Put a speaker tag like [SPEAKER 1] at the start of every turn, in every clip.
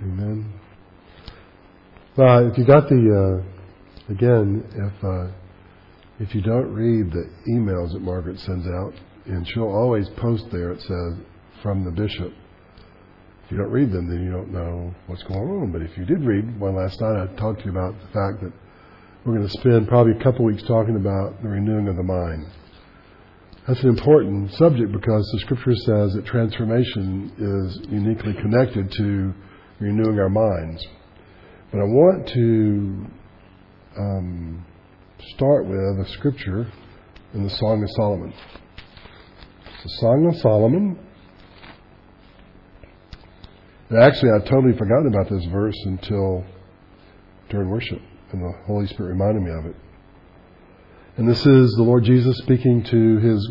[SPEAKER 1] Amen. Well, if you got the, again, if you don't read the emails that Margaret sends out, and she'll always post there, it says, from the bishop. If you don't read them, then you don't know what's going on. But if you did read one last night, I talked to you about the fact that we're going to spend probably a couple weeks talking about the renewing of the mind. That's an important subject because the Scripture says that transformation is uniquely connected to renewing our minds. But I want to start with a scripture in the Song of Solomon. The Song of Solomon. And actually, I'd totally forgotten about this verse until during worship, and the Holy Spirit reminded me of it. And this is the Lord Jesus speaking to His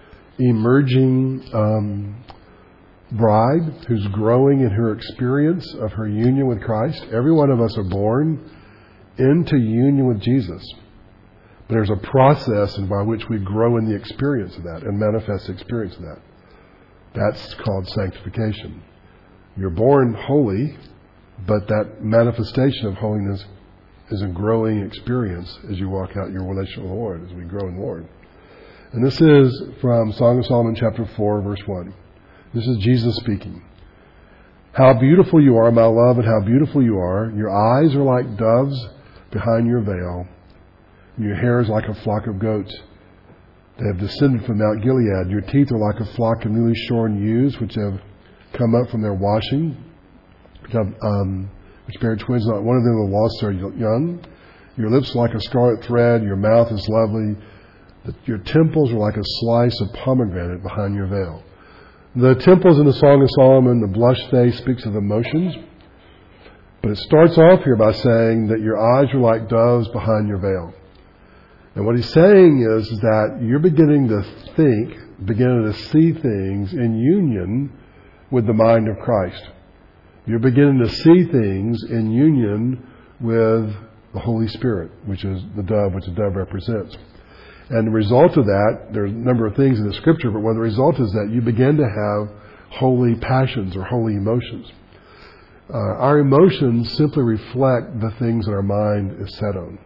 [SPEAKER 1] emerging bride who's growing in her experience of her union with Christ. Every one of us are born into union with Jesus. But there's a process by which we grow in the experience of that and manifest the experience of that. That's called sanctification. You're born holy, but that manifestation of holiness is a growing experience as you walk out your relationship with the Lord, as we grow in the Lord. And this is from Song of Solomon chapter 4, verse 1. This is Jesus speaking. How beautiful you are, my love, and how beautiful you are. Your eyes are like doves behind your veil, and your hair is like a flock of goats. They have descended from Mount Gilead. Your teeth are like a flock of newly shorn ewes, which have come up from their washing, which bear twins. Not one of them have lost their young. Your lips are like a scarlet thread. Your mouth is lovely. Your temples are like a slice of pomegranate behind your veil. The temples in the Song of Solomon, the blush face speaks of emotions. But it starts off here by saying that your eyes are like doves behind your veil. And what he's saying is that you're beginning to think, beginning to see things in union with the mind of Christ. You're beginning to see things in union with the Holy Spirit, which is the dove, which the dove represents. And the result of that, there's a number of things in the Scripture, but one of the results is that you begin to have holy passions or holy emotions. Our emotions simply reflect the things that our mind is set on.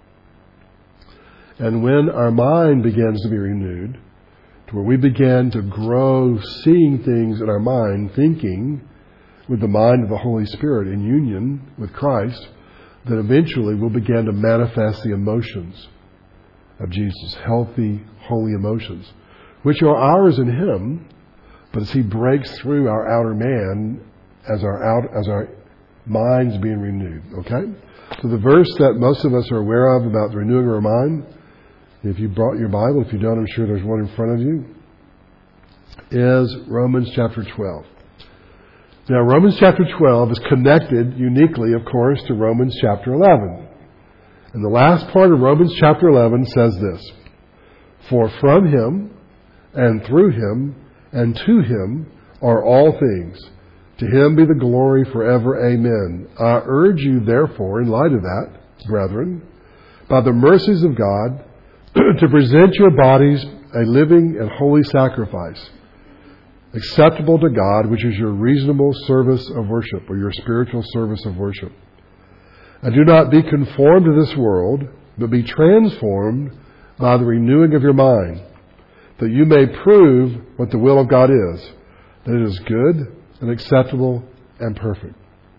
[SPEAKER 1] And when our mind begins to be renewed, to where we begin to grow seeing things in our mind, thinking with the mind of the Holy Spirit in union with Christ, then eventually we'll begin to manifest the emotions of Jesus, healthy, holy emotions, which are ours in Him, but as He breaks through our outer man, as our minds being renewed. Okay? So the verse that most of us are aware of about the renewing of our mind, if you brought your Bible, if you don't, I'm sure there's one in front of you, is Romans chapter 12. Now, Romans chapter 12 is connected uniquely, of course, to Romans chapter 11. And the last part of Romans chapter 11 says this: For from Him, and through Him, and to Him are all things. To Him be the glory forever. Amen. I urge you, therefore, in light of that, brethren, by the mercies of God, to present your bodies a living and holy sacrifice, acceptable to God, which is your reasonable service of worship, or your spiritual service of worship. And do not be conformed to this world, but be transformed by the renewing of your mind, that you may prove what the will of God is, that it is good and acceptable and perfect.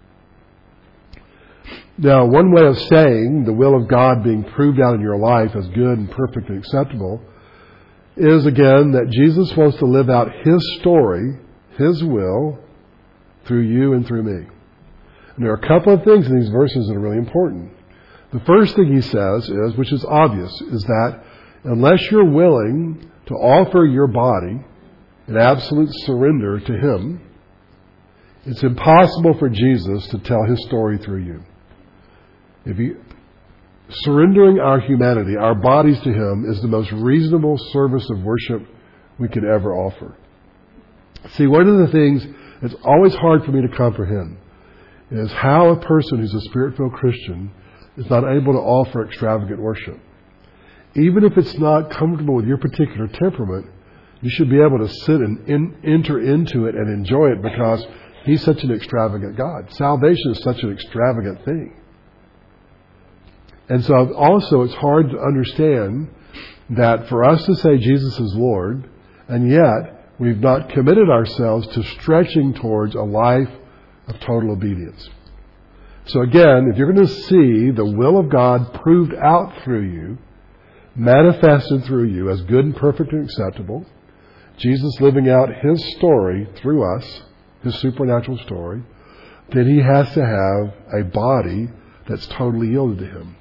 [SPEAKER 1] Now, one way of saying the will of God being proved out in your life as good and perfect and acceptable is, again, that Jesus wants to live out His story, His will, through you and through me. And there are a couple of things in these verses that are really important. The first thing he says is, which is obvious, is that unless you're willing to offer your body in absolute surrender to Him, it's impossible for Jesus to tell His story through you. Surrendering our humanity, our bodies to Him, is the most reasonable service of worship we could ever offer. See, one of the things that's always hard for me to comprehend is how a person who's a Spirit-filled Christian is not able to offer extravagant worship. Even if it's not comfortable with your particular temperament, you should be able to sit and enter into it and enjoy it, because He's such an extravagant God. Salvation is such an extravagant thing. And so also it's hard to understand that for us to say Jesus is Lord, and yet we've not committed ourselves to stretching towards a life of total obedience. So again, if you're going to see the will of God proved out through you, manifested through you as good and perfect and acceptable, Jesus living out His story through us, His supernatural story, then He has to have a body that's totally yielded to Him.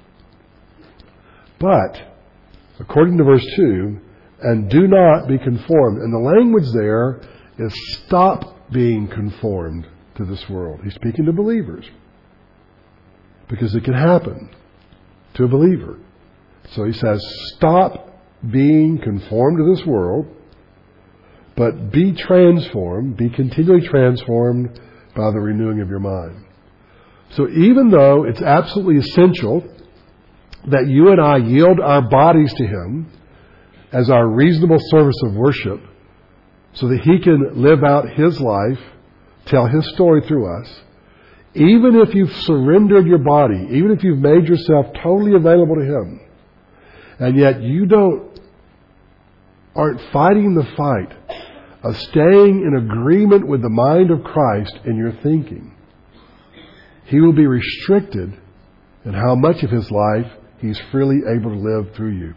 [SPEAKER 1] But, according to verse 2, and do not be conformed. And the language there is stop being conformed to this world. He's speaking to believers. Because it can happen to a believer. So he says, stop being conformed to this world, but be transformed, be continually transformed by the renewing of your mind. So even though it's absolutely essential that you and I yield our bodies to Him as our reasonable service of worship so that He can live out His life, tell His story through us, even if you've surrendered your body, even if you've made yourself totally available to Him, and yet you aren't fighting the fight of staying in agreement with the mind of Christ in your thinking, He will be restricted in how much of His life He's freely able to live through you.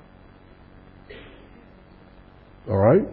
[SPEAKER 1] All right?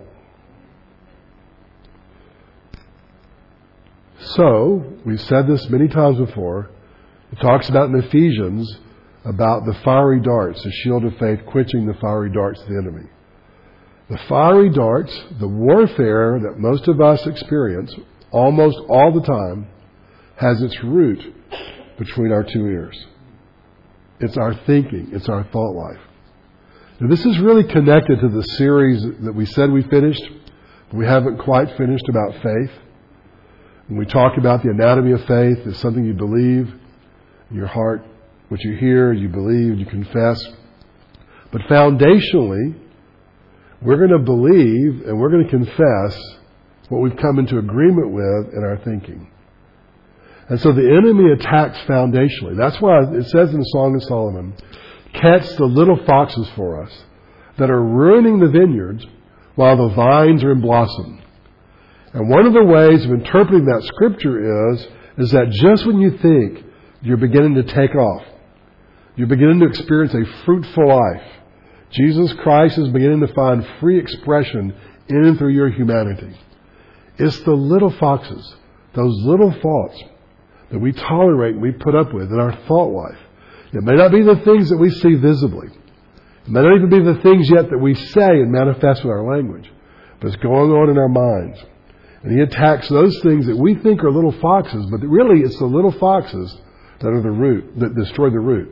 [SPEAKER 1] So, we've said this many times before. It talks about in Ephesians about the fiery darts, the shield of faith quenching the fiery darts of the enemy. The fiery darts, the warfare that most of us experience almost all the time, has its root between our two ears. It's our thinking. It's our thought life. Now, this is really connected to the series that we said we finished, but we haven't quite finished about faith. When we talk about the anatomy of faith, it's something you believe in your heart, what you hear, you believe, you confess. But foundationally, we're going to believe and we're going to confess what we've come into agreement with in our thinking. And so the enemy attacks foundationally. That's why it says in the Song of Solomon, catch the little foxes for us that are ruining the vineyards while the vines are in blossom. And one of the ways of interpreting that scripture is that just when you think you're beginning to take off, you're beginning to experience a fruitful life, Jesus Christ is beginning to find free expression in and through your humanity. It's the little foxes, those little thoughts that we tolerate and we put up with in our thought life. It may not be the things that we see visibly. It may not even be the things yet that we say and manifest with our language. But it's going on in our minds. And He attacks those things that we think are little foxes, but really it's the little foxes that are the root, that destroy the root,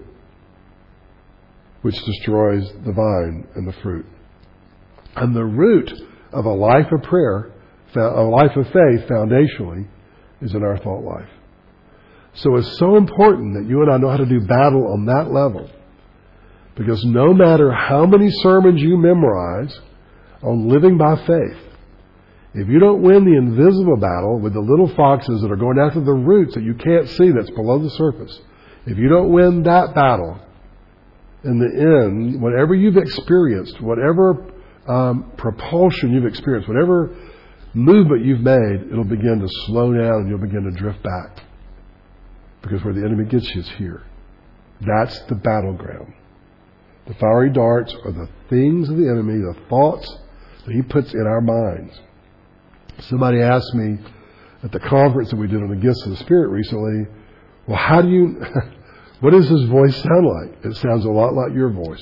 [SPEAKER 1] which destroys the vine and the fruit. And the root of a life of prayer, a life of faith, foundationally, is in our thought life. So it's so important that you and I know how to do battle on that level. Because no matter how many sermons you memorize on living by faith, if you don't win the invisible battle with the little foxes that are going after the roots that you can't see that's below the surface, if you don't win that battle, in the end, whatever you've experienced, whatever propulsion you've experienced, whatever movement you've made, it'll begin to slow down and you'll begin to drift back. Because where the enemy gets you is here. That's the battleground. The fiery darts are the things of the enemy, the thoughts that he puts in our minds. Somebody asked me at the conference that we did on the gifts of the Spirit recently, well, what does his voice sound like? It sounds a lot like your voice.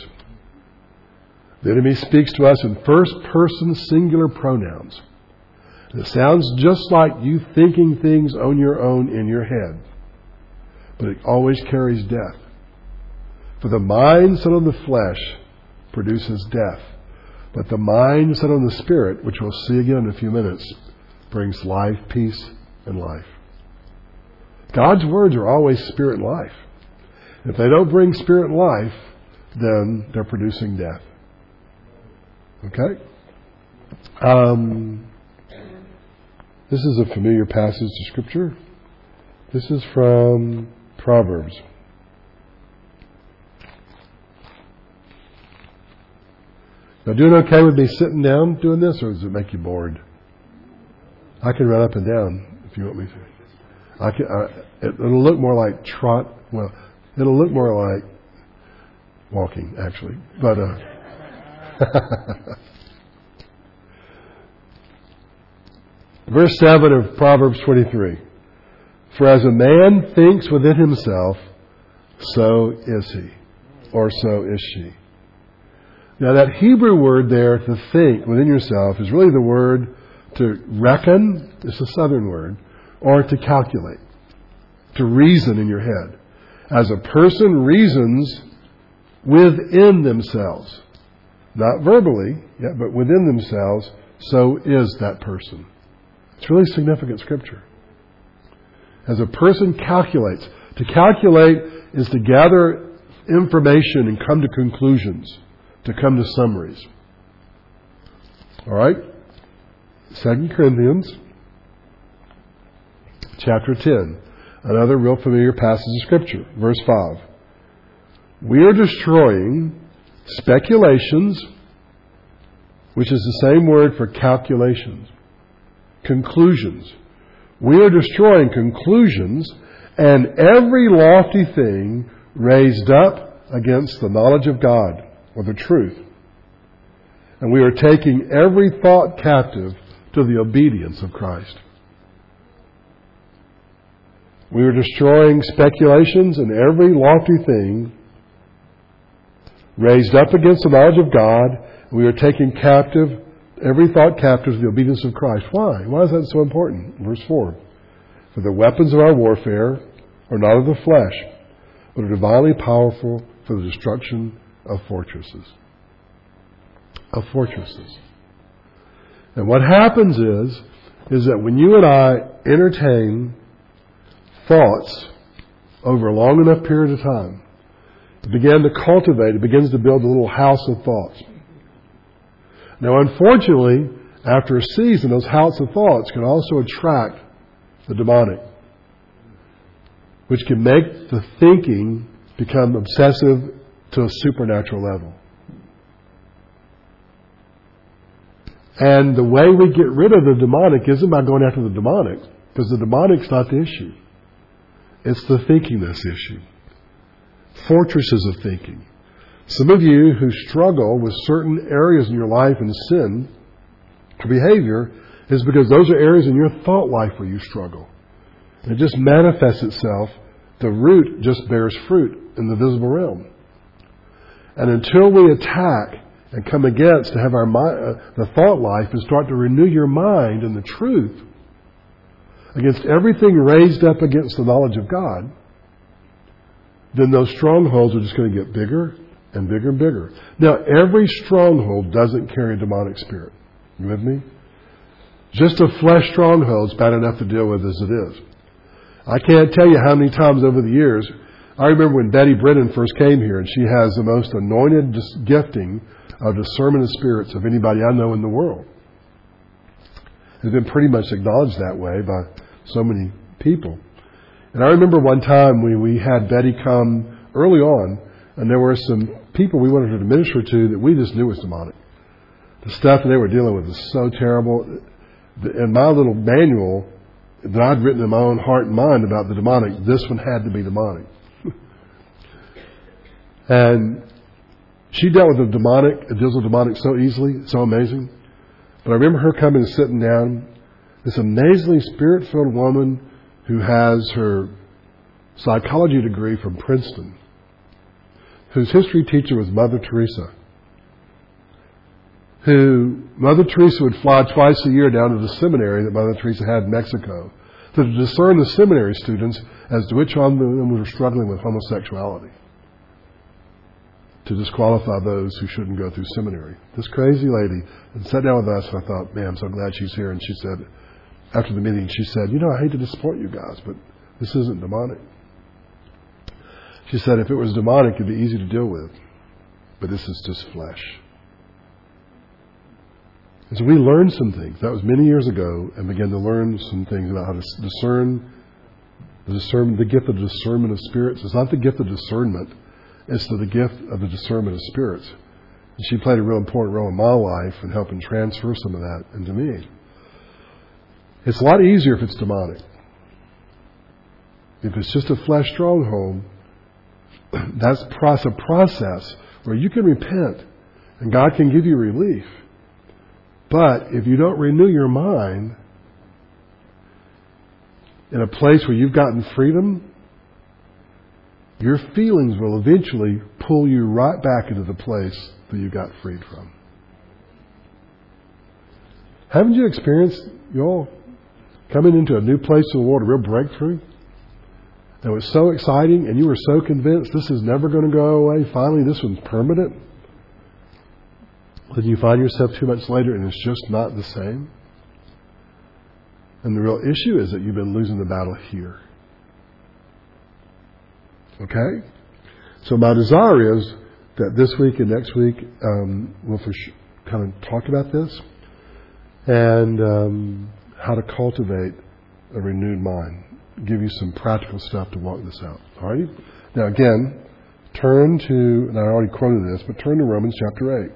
[SPEAKER 1] The enemy speaks to us in first person singular pronouns. And it sounds just like you thinking things on your own in your head. But it always carries death. For the mind set on the flesh produces death. But the mind set on the Spirit, which we'll see again in a few minutes, brings life, peace, and life. God's words are always spirit and life. If they don't bring spirit and life, then they're producing death. Okay? This is a familiar passage of Scripture. This is from Proverbs. Now, doing okay with me sitting down doing this, or does it make you bored? I can run up and down if you want me to. It'll look more like trot. Well, it'll look more like walking, actually. But verse 7 of Proverbs 23. For as a man thinks within himself, so is he, or so is she. Now that Hebrew word there, to think within yourself, is really the word to reckon, it's a southern word, or to calculate, to reason in your head. As a person reasons within themselves, not verbally, but within themselves, so is that person. It's really significant Scripture. As a person calculates. To calculate is to gather information and come to conclusions, to come to summaries. All right? 2 Corinthians chapter 10. Another real familiar passage of Scripture. Verse 5. We are destroying speculations, which is the same word for calculations. Conclusions. We are destroying conclusions and every lofty thing raised up against the knowledge of God or the truth. And we are taking every thought captive to the obedience of Christ. We are destroying speculations and every lofty thing raised up against the knowledge of God. We are taking captive every thought captive to the obedience of Christ. Why? Why is that so important? Verse 4. For the weapons of our warfare are not of the flesh, but are divinely powerful for the destruction of fortresses. Of fortresses. And what happens is that when you and I entertain thoughts over a long enough period of time, it begins to build a little house of thoughts. Now, unfortunately, after a season, those house of thoughts can also attract the demonic, which can make the thinking become obsessive to a supernatural level. And the way we get rid of the demonic isn't by going after the demonic, because the demonic's not the issue. It's the thinkingness issue. Fortresses of thinking. Some of you who struggle with certain areas in your life and sin or behavior is because those are areas in your thought life where you struggle. It just manifests itself. The root just bears fruit in the visible realm. And until we attack and come against to have our mind, the thought life, and start to renew your mind in the truth against everything raised up against the knowledge of God, then those strongholds are just going to get bigger and bigger and bigger. Now, every stronghold doesn't carry a demonic spirit. You with me? Just a flesh stronghold is bad enough to deal with as it is. I can't tell you how many times over the years, I remember when Betty Brennan first came here, and she has the most anointed gifting of discernment of spirits of anybody I know in the world. It's been pretty much acknowledged that way by so many people. And I remember one time we had Betty come early on, and there were some people we wanted her to minister to that we just knew was demonic. The stuff that they were dealing with was so terrible. In my little manual that I'd written in my own heart and mind about the demonic, this one had to be demonic. And she dealt with the demonic, it deals with demonic so easily, so amazing. But I remember her coming and sitting down, this amazingly spirit-filled woman who has her psychology degree from Princeton, whose history teacher was Mother Teresa, who Mother Teresa would fly twice a year down to the seminary that Mother Teresa had in Mexico to discern the seminary students as to which one of them were struggling with homosexuality, to disqualify those who shouldn't go through seminary. This crazy lady sat down with us, and I thought, man, I'm so glad she's here. And she said, after the meeting, she said, I hate to disappoint you guys, but this isn't demonic. She said, if it was demonic, it'd be easy to deal with. But this is just flesh. And so we learned some things. That was many years ago, and began to learn some things about how to discern the gift of discernment of spirits. It's not the gift of discernment. It's the gift of the discernment of spirits. And she played a real important role in my life in helping transfer some of that into me. It's a lot easier if it's demonic. If it's just a flesh stronghold, that's a process where you can repent and God can give you relief. But if you don't renew your mind in a place where you've gotten freedom, your feelings will eventually pull you right back into the place that you got freed from. Haven't you experienced, y'all, coming into a new place in the world, a real breakthrough? And it was so exciting, and you were so convinced this is never going to go away. Finally, this one's permanent. Then you find yourself 2 months later, and it's just not the same. And the real issue is that you've been losing the battle here. Okay? So my desire is that this week and next week we'll kind of talk about this and how to cultivate a renewed mind. Give you some practical stuff to walk this out. All right? Now again, turn to, and I already quoted this, but turn to Romans chapter 8.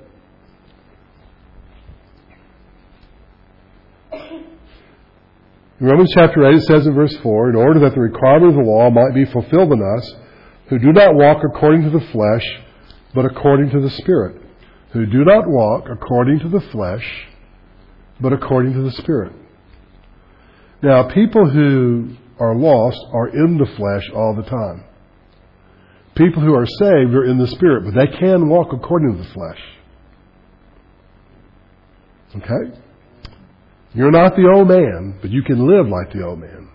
[SPEAKER 1] In Romans chapter 8, it says in verse 4, in order that the requirement of the law might be fulfilled in us, who do not walk according to the flesh, but according to the Spirit. Who do not walk according to the flesh, but according to the Spirit. Now, people who are lost are in the flesh all the time. People who are saved are in the Spirit, but they can walk according to the flesh. Okay? You're not the old man, but you can live like the old man.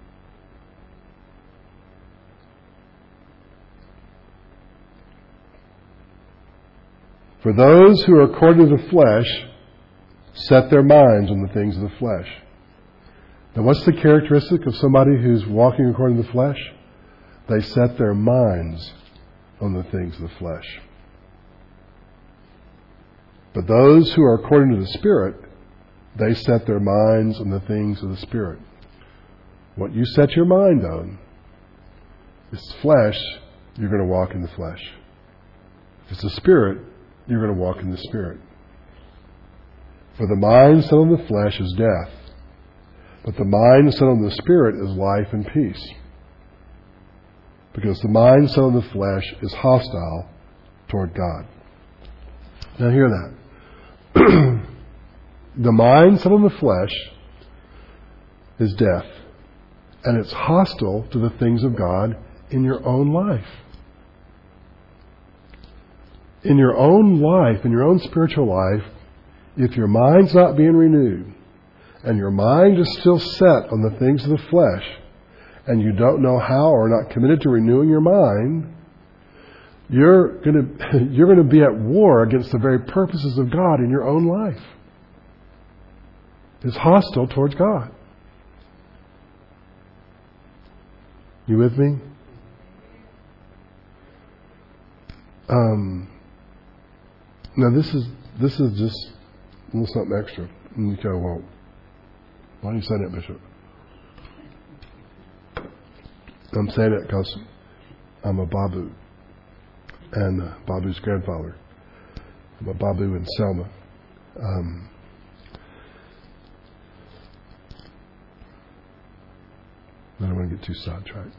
[SPEAKER 1] For those who are according to the flesh set their minds on the things of the flesh. Now what's the characteristic of somebody who's walking according to the flesh? They set their minds on the things of the flesh. But those who are according to the Spirit, they set their minds on the things of the Spirit. What you set your mind on is flesh, you're going to walk in the flesh. If it's the Spirit, you're going to walk in the Spirit. For the mind set on the flesh is death, but the mind set on the Spirit is life and peace. Because the mind set on the flesh is hostile toward God. Now hear that. The mind set on the flesh is death, and it's hostile to the things of God in your own life. In your own life, in your own spiritual life, if your mind's not being renewed, and your mind is still set on the things of the flesh, and you don't know how or are not committed to renewing your mind, you're going to be at war against the very purposes of God in your own life. It's hostile towards God. You with me? Now this is just a little something extra. And you go, well, why do you say that, Bishop? I'm saying it because I'm a Babu, and Babu's grandfather. I'm a Babu in Selma. I don't want to get too sidetracked.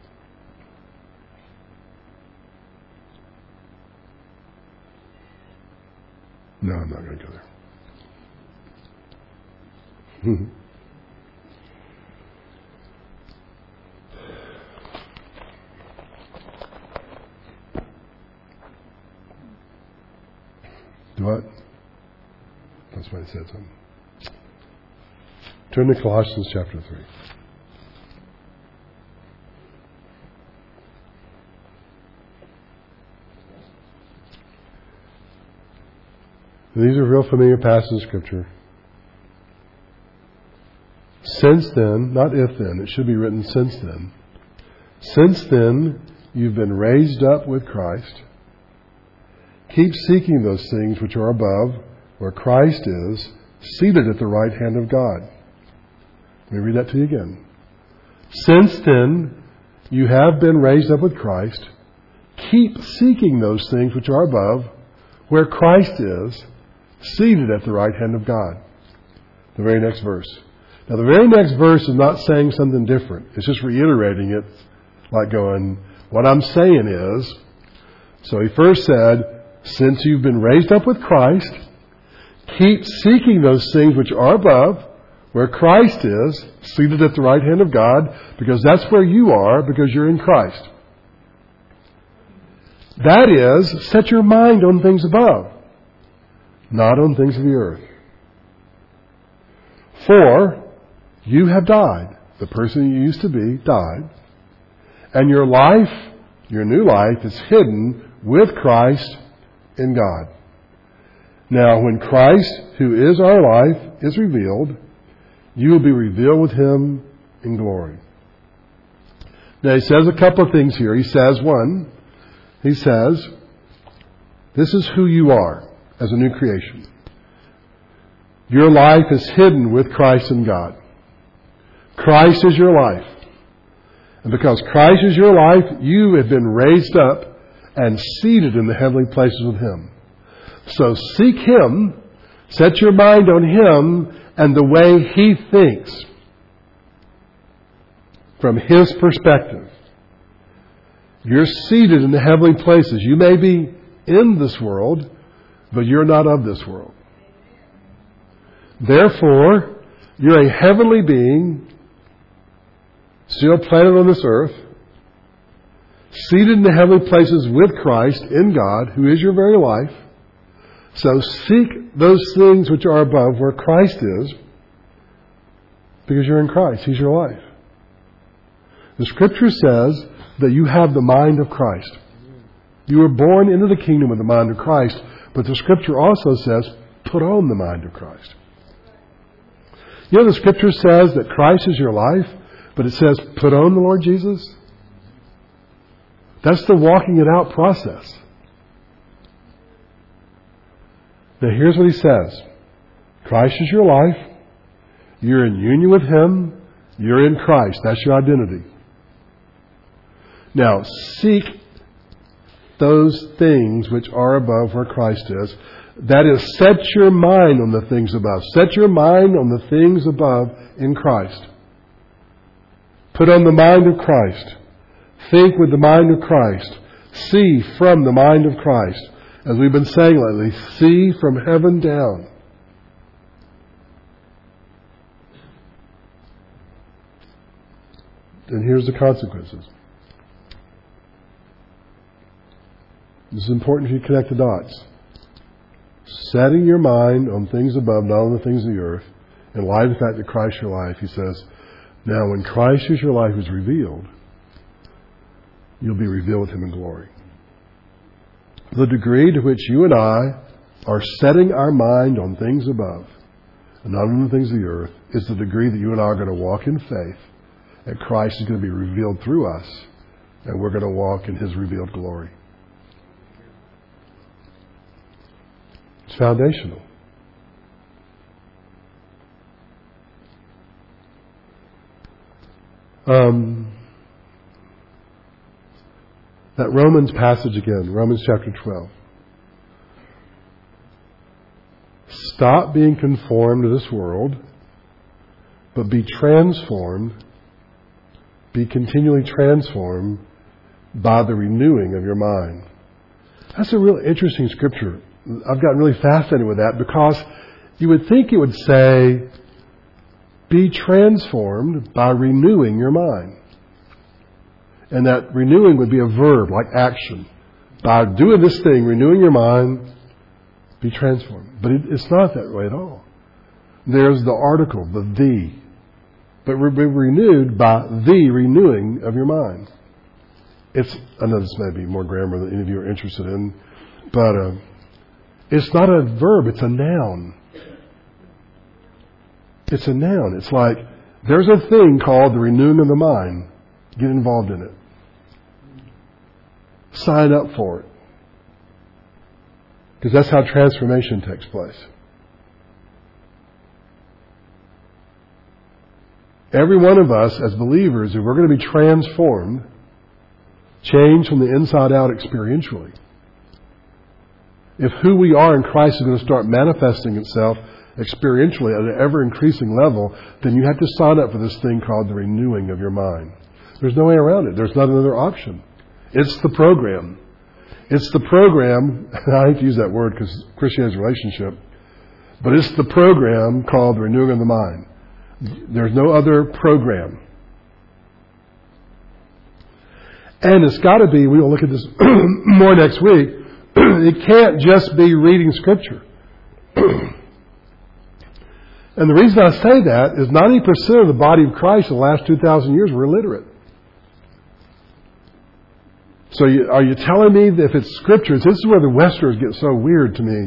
[SPEAKER 1] No, I'm not going to go there. Do what? That's why I said something. Turn to Colossians chapter 3. These are real familiar passages of Scripture. Since then, not if then, it should be written since then. Since then, you've been raised up with Christ. Keep seeking those things which are above, where Christ is, seated at the right hand of God. Let me read that to you again. Since then, you have been raised up with Christ. Keep seeking those things which are above, where Christ is, seated at the right hand of God. The very next verse. Now, the very next verse is not saying something different. It's just reiterating it, like going, what I'm saying is, so he first said, since you've been raised up with Christ, keep seeking those things which are above, where Christ is, seated at the right hand of God, because that's where you are, because you're in Christ. That is, set your mind on things above, not on things of the earth. For you have died. The person you used to be died. And your life, your new life, is hidden with Christ in God. Now, when Christ, who is our life, is revealed, you will be revealed with Him in glory. Now, he says a couple of things here. He says, one, he says, this is who you are as a new creation. Your life is hidden with Christ in God. Christ is your life. And because Christ is your life, you have been raised up and seated in the heavenly places with Him. So seek Him, set your mind on Him and the way He thinks from His perspective. You're seated in the heavenly places. You may be in this world, but you're not of this world. Therefore, you're a heavenly being, still planted on this earth, seated in the heavenly places with Christ in God, who is your very life. So seek those things which are above, where Christ is, because you're in Christ. He's your life. The Scripture says that you have the mind of Christ. You were born into the kingdom with the mind of Christ, but the Scripture also says, put on the mind of Christ. You know, the Scripture says that Christ is your life, but it says, put on the Lord Jesus. That's the walking it out process. Now here's what he says. Christ is your life. You're in union with Him. You're in Christ. That's your identity. Now, seek those things which are above, where Christ is. That is, set your mind on the things above. Set your mind on the things above in Christ. Put on the mind of Christ. Think with the mind of Christ. See from the mind of Christ. As we've been saying lately, see from heaven down. And here's the consequences. This is important if you connect the dots. Setting your mind on things above, not on the things of the earth, in light of the fact that Christ is your life, he says, now when Christ is your life is revealed, you'll be revealed with Him in glory. The degree to which you and I are setting our mind on things above and not on the things of the earth is the degree that you and I are going to walk in faith, and Christ is going to be revealed through us, and we're going to walk in His revealed glory. It's foundational. That Romans passage again, Romans chapter 12. Stop being conformed to this world, but be transformed, be continually transformed by the renewing of your mind. That's a real interesting scripture. I've gotten really fascinated with that, because you would think it would say, be transformed by renewing your mind. And that renewing would be a verb, like action. By doing this thing, renewing your mind, be transformed. But it's not that way at all. There's the article, the. But we're being renewed by the renewing of your mind. I know this may be more grammar than any of you are interested in, but it's not a verb, it's a noun. It's a noun. It's like, there's a thing called the renewing of the mind. Get involved in it. Sign up for it. Because that's how transformation takes place. Every one of us as believers, if we're going to be transformed, changed from the inside out experientially, if who we are in Christ is going to start manifesting itself experientially at an ever-increasing level, then you have to sign up for this thing called the renewing of your mind. There's no way around it. There's not another option. It's the program. It's the program, I hate to use that word because Christianity is a relationship, but it's the program called the renewing of the mind. There's no other program. And it's got to be, we will look at this more next week, it can't just be reading Scripture. And the reason I say that is 90% of the body of Christ in the last 2,000 years were illiterate. So are you telling me that if it's Scriptures, this is where the Westerners get so weird to me.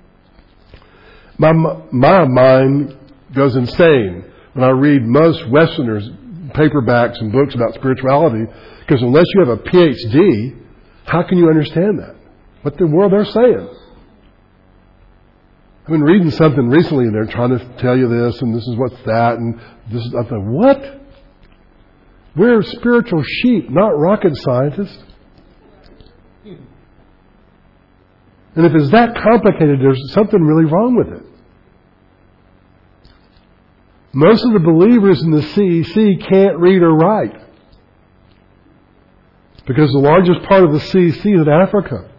[SPEAKER 1] My mind goes insane when I read most Westerners' paperbacks and books about spirituality, because unless you have a PhD, how can you understand that? What the world they're saying? I've been reading something recently and they're trying to tell you this and this is what's that and this is, I thought, what? We're spiritual sheep, not rocket scientists. And if it's that complicated, there's something really wrong with it. Most of the believers in the CEC can't read or write because the largest part of the CEC is in Africa.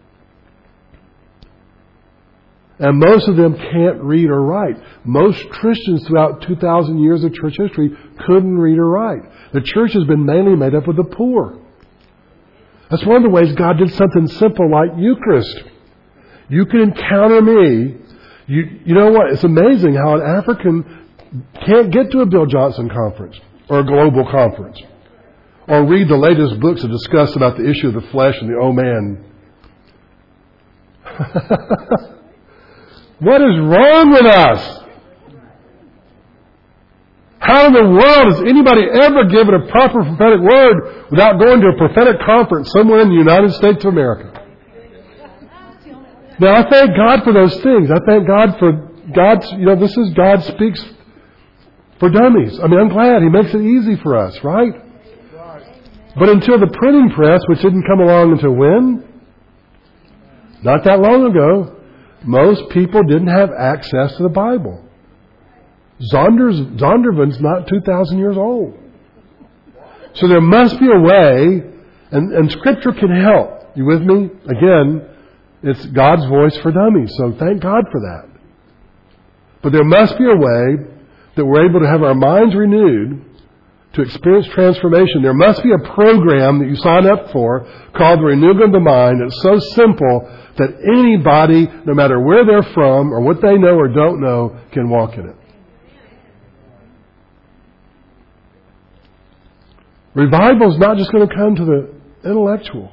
[SPEAKER 1] And most of them can't read or write. Most Christians throughout 2,000 years of church history couldn't read or write. The church has been mainly made up of the poor. That's one of the ways God did something simple like Eucharist. You can encounter me. You know what? It's amazing how an African can't get to a Bill Johnson conference or a global conference or read the latest books that discuss about the issue of the flesh and the oh man. What is wrong with us? How in the world has anybody ever given a proper prophetic word without going to a prophetic conference somewhere in the United States of America? Now, I thank God for those things. I thank God for God's, this is God speaks for dummies. I mean, I'm glad He makes it easy for us, right? But until the printing press, which didn't come along until when? Not that long ago. Most people didn't have access to the Bible. Zondervan's not 2,000 years old. So there must be a way, and Scripture can help. You with me? Again, it's God's voice for dummies, so thank God for that. But there must be a way that we're able to have our minds renewed to experience transformation. There must be a program that you sign up for called the Renewing of the Mind. It's so simple that anybody, no matter where they're from or what they know or don't know, can walk in it. Revival is not just going to come to the intellectual.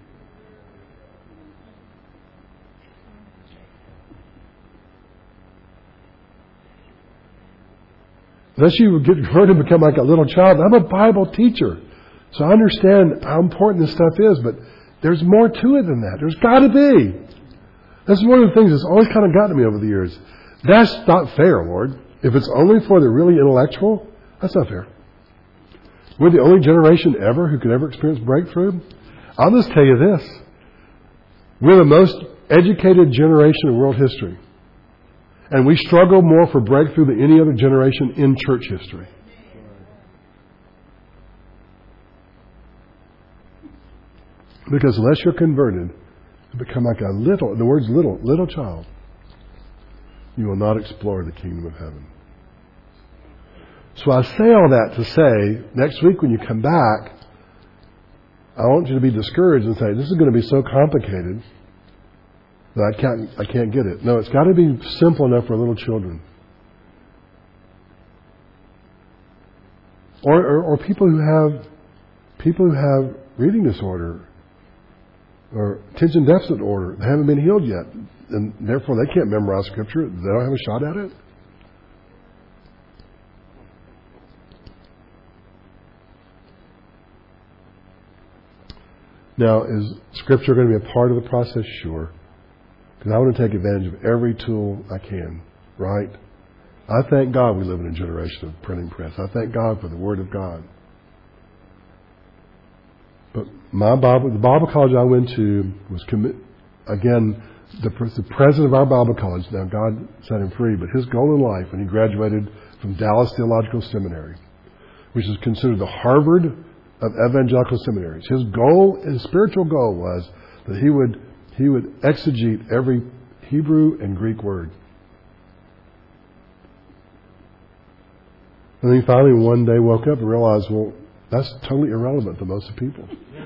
[SPEAKER 1] Unless you get converted and become like a little child. I'm a Bible teacher, so I understand how important this stuff is, but there's more to it than that. There's got to be. That's one of the things that's always kind of gotten me over the years. That's not fair, Lord. If it's only for the really intellectual, that's not fair. We're the only generation ever who could ever experience breakthrough. I'll just tell you this. We're the most educated generation in world history. And we struggle more for breakthrough than any other generation in church history. Because unless you're converted, you become like a little, the word's little child. You will not explore the kingdom of heaven. So I say all that to say, next week when you come back, I want you to be discouraged and say, this is going to be so complicated that I can't get it. No, it's got to be simple enough for little children. Or people who have reading disorder or attention deficit disorder. They haven't been healed yet, and therefore they can't memorize Scripture. They don't have a shot at it. Now, is Scripture going to be a part of the process? Sure. Because I want to take advantage of every tool I can, right? I thank God we live in a generation of printing press. I thank God for the Word of God. But the Bible college I went to was again, the president of our Bible college, now God set him free, but his goal in life when he graduated from Dallas Theological Seminary, which is considered the Harvard of evangelical seminaries, his spiritual goal was that he would exegete every Hebrew and Greek word. And then finally one day woke up and realized, well, that's totally irrelevant to most people.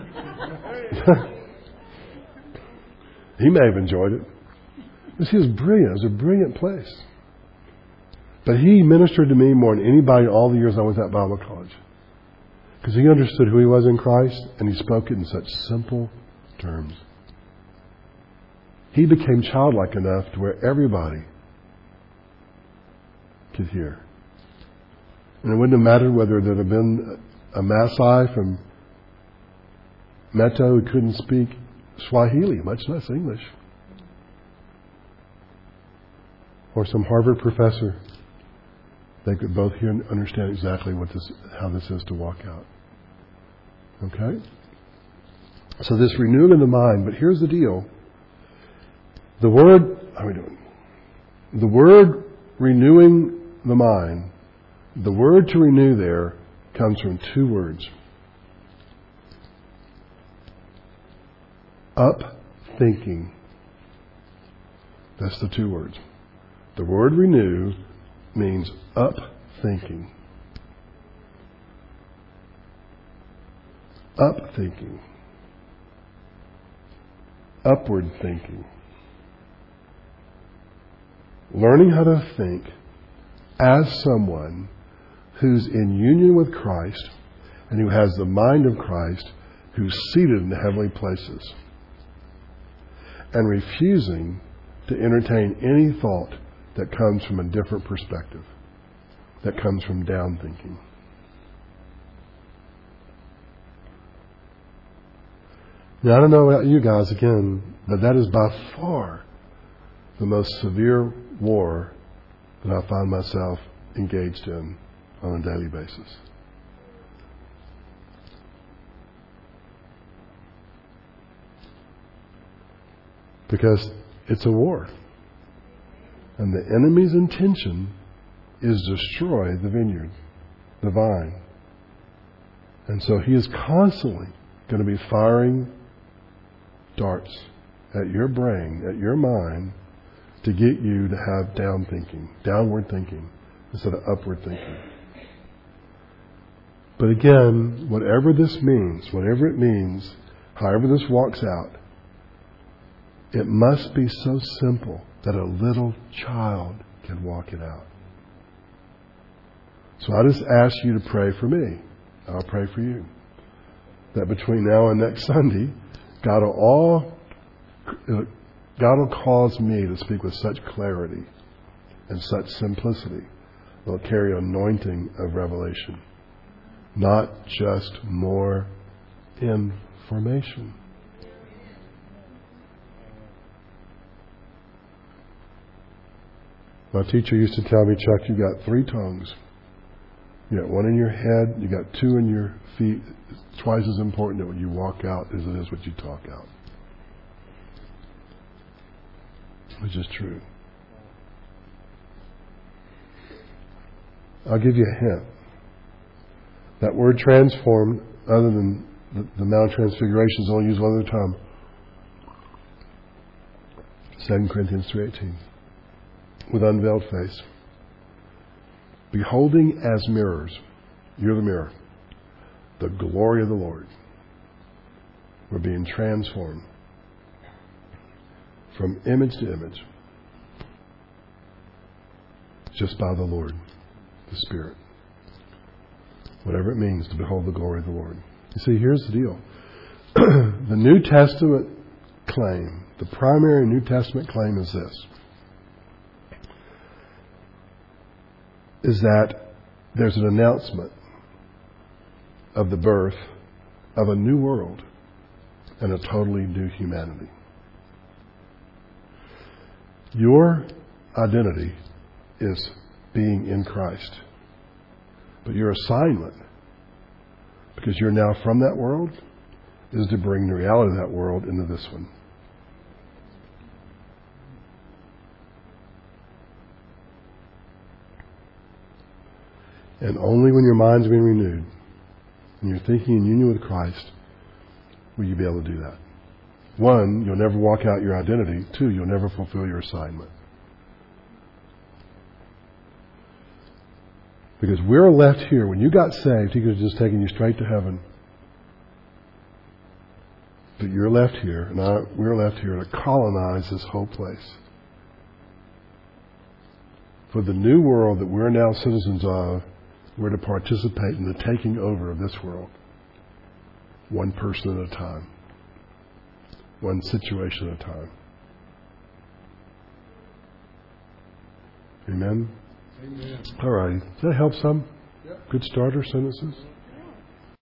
[SPEAKER 1] He may have enjoyed it. But he was brilliant. It was a brilliant place. But he ministered to me more than anybody in all the years I was at Bible college. Because he understood who he was in Christ, and he spoke it in such simple terms. He became childlike enough to where everybody could hear. And it wouldn't have mattered whether there had been a Maasai from Meto who couldn't speak Swahili, much less English. Or some Harvard professor. They could both hear and understand exactly how this is to walk out. Okay? So this renewing of the mind, but here's the deal. The word renewing the mind, the word to renew there comes from two words. Up thinking. That's the two words. The word renew means up thinking. Up thinking. Upward thinking. Learning how to think as someone who's in union with Christ and who has the mind of Christ, who's seated in the heavenly places, and refusing to entertain any thought that comes from a different perspective, that comes from down thinking. Now, I don't know about you guys again, but that is by far the most severe war that I find myself engaged in on a daily basis. Because it's a war. And the enemy's intention is to destroy the vineyard, the vine. And so he is constantly going to be firing darts at your brain, at your mind, to get you to have downward thinking, instead of upward thinking. But again, whatever this means, whatever it means, however this walks out, it must be so simple that a little child can walk it out. So I just ask you to pray for me. I'll pray for you. That between now and next Sunday, God will cause me to speak with such clarity and such simplicity that will carry an anointing of revelation, not just more information. My teacher used to tell me, Chuck, you got 3 tongues. You got one in your head, you got 2 in your feet. It's twice as important that when you walk out as it is what you talk out. Which is true. I'll give you a hint. That word transformed, other than the Mount of Transfiguration, is only used one other time. 2 Corinthians 3:18. With unveiled face. Beholding as mirrors. You're the mirror. The glory of the Lord. We're being transformed from image to image. Just by the Lord, the Spirit. Whatever it means to behold the glory of the Lord. You see, here's the deal. The New Testament claim, the primary New Testament claim is this. Is that there's an announcement of the birth of a new world and a totally new humanity. Your identity is being in Christ. But your assignment, because you're now from that world, is to bring the reality of that world into this one. And only when your mind's being renewed and you're thinking in union with Christ will you be able to do that. One, you'll never walk out your identity. Two, you'll never fulfill your assignment. Because we're left here. When you got saved, He could have just taken you straight to heaven. But you're left here, and we're left here to colonize this whole place. For the new world that we're now citizens of, we're to participate in the taking over of this world. One person at a time. One situation at a time. Amen? Amen. All right. Does that help some? Yep. Good starter sentences?